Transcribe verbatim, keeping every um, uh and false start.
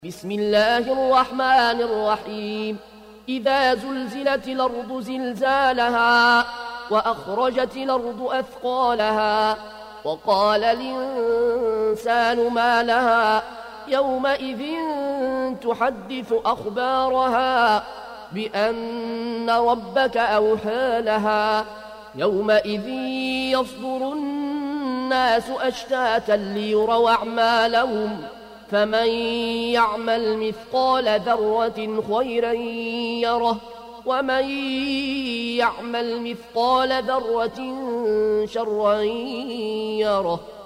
بسم الله الرحمن الرحيم إذا زلزلت الأرض زلزالها وأخرجت الأرض أثقالها وقال الإنسان ما لها يومئذ تحدث أخبارها بأن ربك أوحى لها يومئذ يصدر الناس أشتاتا ليروا أعمالهم فمن يعمل مثقال ذرة خيرا يره ومن يعمل مثقال ذرة شرا يره